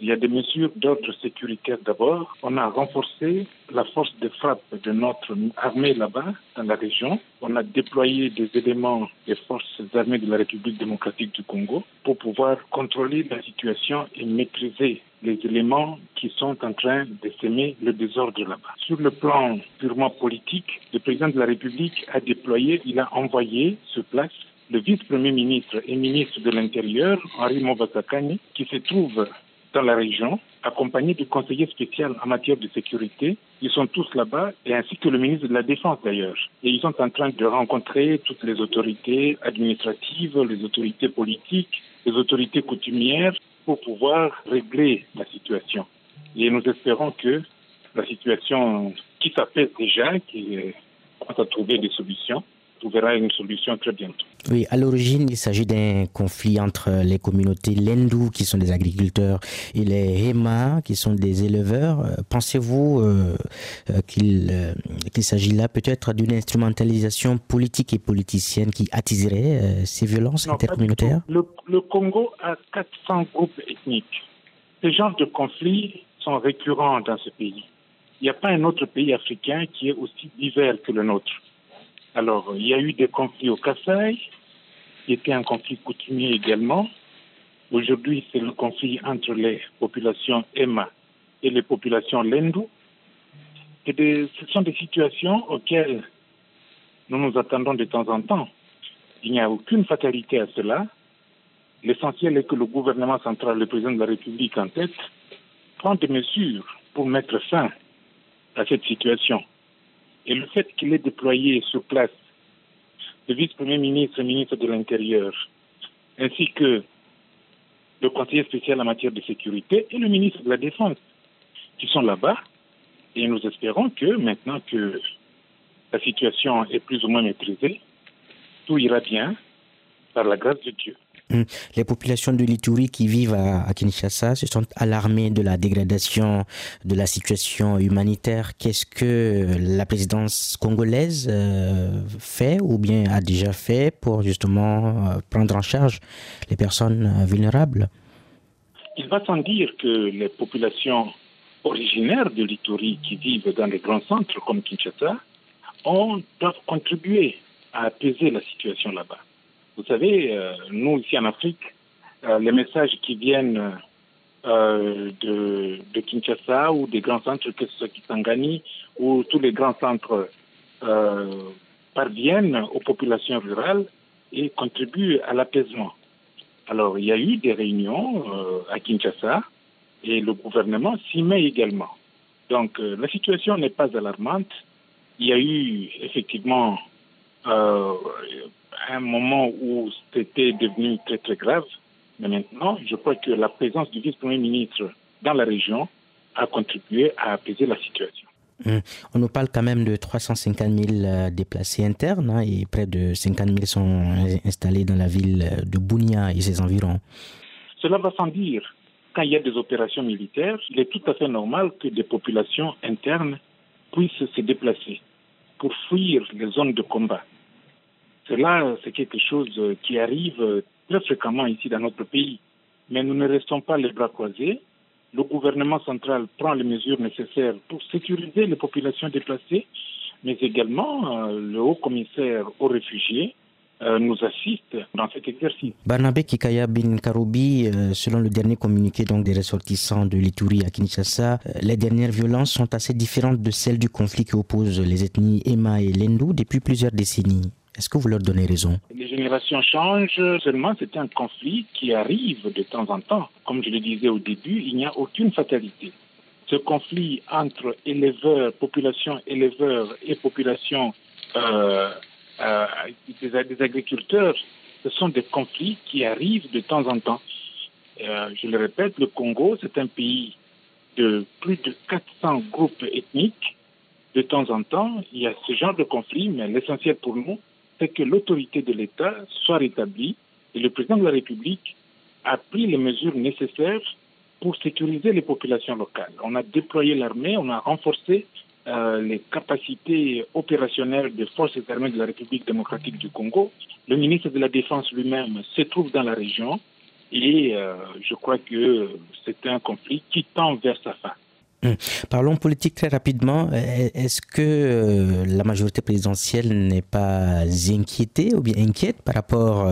Il y a des mesures d'ordre sécuritaire d'abord. On a renforcé la force de frappe de notre armée là-bas, dans la région. On a déployé des éléments des forces armées de la République démocratique du Congo pour pouvoir contrôler la situation et maîtriser les éléments qui sont en train de semer le désordre là-bas. Sur le plan purement politique, le président de la République il a envoyé sur place le vice-premier ministre et ministre de l'Intérieur, Henri Mobasakani, qui se trouve dans la région, accompagné du conseiller spécial en matière de sécurité. Ils sont tous là-bas, et ainsi que le ministre de la Défense d'ailleurs. Et ils sont en train de rencontrer toutes les autorités administratives, les autorités politiques, les autorités coutumières, pour pouvoir régler la situation. Et nous espérons que la situation qui s'apaise déjà, qui commence à trouver des solutions, trouvera une solution très bientôt. Oui, à l'origine, il s'agit d'un conflit entre les communautés Lendu, qui sont des agriculteurs, et les Hema, qui sont des éleveurs. Pensez-vous qu'il s'agit là peut-être d'une instrumentalisation politique et politicienne qui attiserait ces violences intercommunautaires? Le Congo a 400 groupes ethniques. Ces genres de conflits sont récurrents dans ce pays. Il n'y a pas un autre pays africain qui est aussi divers que le nôtre. Alors, il y a eu des conflits au Kasaï, qui était un conflit coutumier également. Aujourd'hui, c'est le conflit entre les populations Hema et les populations Lendu. Ce sont des situations auxquelles nous nous attendons de temps en temps. Il n'y a aucune fatalité à cela. L'essentiel est que le gouvernement central, le président de la République en tête, prend des mesures pour mettre fin à cette situation. Et le fait qu'il ait déployé sur place le vice-premier ministre et ministre de l'Intérieur, ainsi que le conseiller spécial en matière de sécurité et le ministre de la Défense, qui sont là-bas, et nous espérons que maintenant que la situation est plus ou moins maîtrisée, tout ira bien par la grâce de Dieu. Les populations de l'Ituri qui vivent à Kinshasa se sont alarmées de la dégradation de la situation humanitaire. Qu'est-ce que la présidence congolaise fait ou bien a déjà fait pour justement prendre en charge les personnes vulnérables? Il va sans dire que les populations originaires de l'Ituri qui vivent dans les grands centres comme Kinshasa doivent contribuer à apaiser la situation là-bas. Vous savez, nous ici en Afrique, les messages qui viennent de Kinshasa ou des grands centres, que ce soit Kisangani ou tous les grands centres parviennent aux populations rurales et contribuent à l'apaisement. Alors, il y a eu des réunions à Kinshasa et le gouvernement s'y met également. Donc, la situation n'est pas alarmante. Il y a eu effectivement un moment où c'était devenu très très grave, mais maintenant, je crois que la présence du vice-premier ministre dans la région a contribué à apaiser la situation. On nous parle quand même de 350 000 déplacés internes et près de 50 000 sont installés dans la ville de Bunia et ses environs. Cela va sans dire. Quand il y a des opérations militaires, il est tout à fait normal que des populations internes puissent se déplacer pour fuir les zones de combat. Cela, c'est quelque chose qui arrive très fréquemment ici dans notre pays. Mais nous ne restons pas les bras croisés. Le gouvernement central prend les mesures nécessaires pour sécuriser les populations déplacées, mais également le haut-commissaire aux réfugiés nous assiste dans cet exercice. Barnabé Kikaya Bin Karoubi, selon le dernier communiqué donc des ressortissants de l'Ituri à Kinshasa, les dernières violences sont assez différentes de celles du conflit qui oppose les ethnies Hema et Lendu depuis plusieurs décennies. Est-ce que vous leur donnez raison? Les générations changent, seulement c'est un conflit qui arrive de temps en temps. Comme je le disais au début, il n'y a aucune fatalité. Ce conflit entre population éleveurs et population des agriculteurs, ce sont des conflits qui arrivent de temps en temps. Je le répète, le Congo, c'est un pays de plus de 400 groupes ethniques. De temps en temps, il y a ce genre de conflit, mais l'essentiel pour nous, c'est que l'autorité de l'État soit rétablie et le président de la République a pris les mesures nécessaires pour sécuriser les populations locales. On a déployé l'armée, on a renforcé les capacités opérationnelles des forces armées de la République démocratique du Congo. Le ministre de la Défense lui-même se trouve dans la région Et je crois que c'est un conflit qui tend vers sa fin. Parlons politique très rapidement. Est-ce que la majorité présidentielle n'est pas inquiétée ou bien inquiète par rapport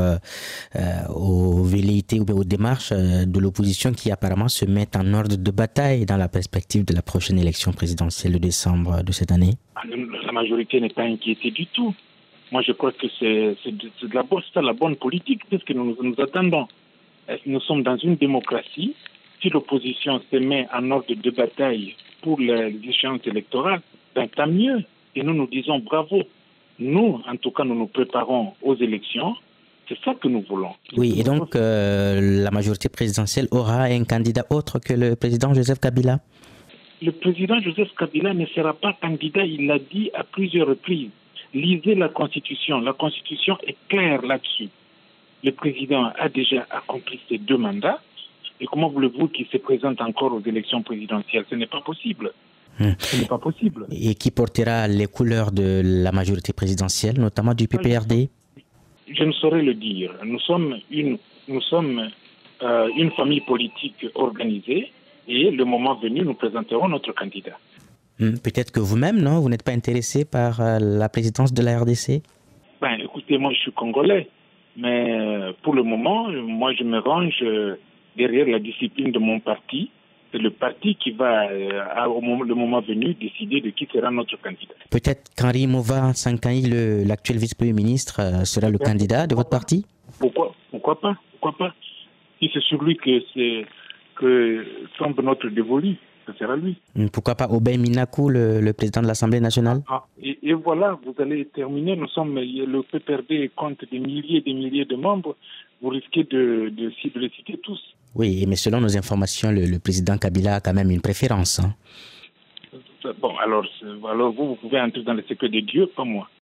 aux velléités ou bien aux démarches de l'opposition qui apparemment se mettent en ordre de bataille dans la perspective de la prochaine élection présidentielle de décembre de cette année? La majorité n'est pas inquiétée du tout. Moi, je crois que c'est la bonne politique, c'est ce que nous attendons. Nous sommes dans une démocratie. Si l'opposition se met en ordre de bataille pour les échéances électorales, ben, tant mieux. Et nous disons bravo. Nous, en tout cas, nous nous préparons aux élections. C'est ça que nous voulons. Oui, et donc la majorité présidentielle aura un candidat autre que le président Joseph Kabila? Le président Joseph Kabila ne sera pas candidat, il l'a dit à plusieurs reprises. Lisez la Constitution. La Constitution est claire là-dessus. Le président a déjà accompli ses 2 mandats. Et comment voulez-vous qu'il se présente encore aux élections présidentielles? Ce n'est pas possible. Ce n'est pas possible. Et qui portera les couleurs de la majorité présidentielle, notamment du PPRD? Je ne saurais le dire. Nous sommes une famille politique organisée et le moment venu, nous présenterons notre candidat. Peut-être que vous-même, non? Vous n'êtes pas intéressé par la présidence de la RDC? Ben, écoutez, moi, je suis congolais. Mais pour le moment, moi, je me range derrière la discipline de mon parti. C'est le parti qui va, le moment venu, décider de qui sera notre candidat. Peut-être qu'Henri Mova Sankaï, l'actuel vice-premier ministre, sera le candidat de votre parti? Pourquoi pas? Si c'est sur lui que tombe notre dévolu, ce sera lui. Pourquoi pas Obey Minakou, le président de l'Assemblée nationale? Et voilà, vous allez terminer. Le PPRD compte des milliers de membres. Vous risquez de les citer tous. Oui, mais selon nos informations, le président Kabila a quand même une préférence. Bon, alors vous pouvez entrer dans le secret de Dieu, pas moi.